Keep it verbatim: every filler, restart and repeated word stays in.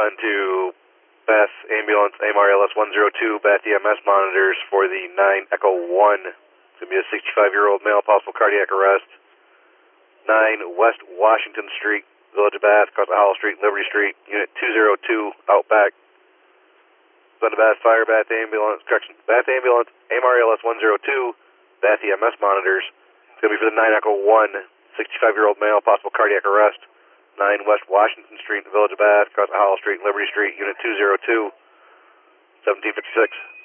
on to Bath Ambulance, A M R L S one zero two, Bath E M S monitors for the nine Echo one. It's going to be a sixty-five-year-old male, possible cardiac arrest. nine West Washington Street, Village of Bath, across Howell Street, Liberty Street, Unit two zero two, Outback. Son of Bath Fire, Bath Ambulance, correction, Bath Ambulance, A M R L S one zero two, Bath E M S monitors. It's going to be for the nine Echo one, sixty-five-year-old male, possible cardiac arrest. nine West Washington Street, Village of Bath, across Howell Street, Liberty Street, Unit two zero two, seventeen fifty-six.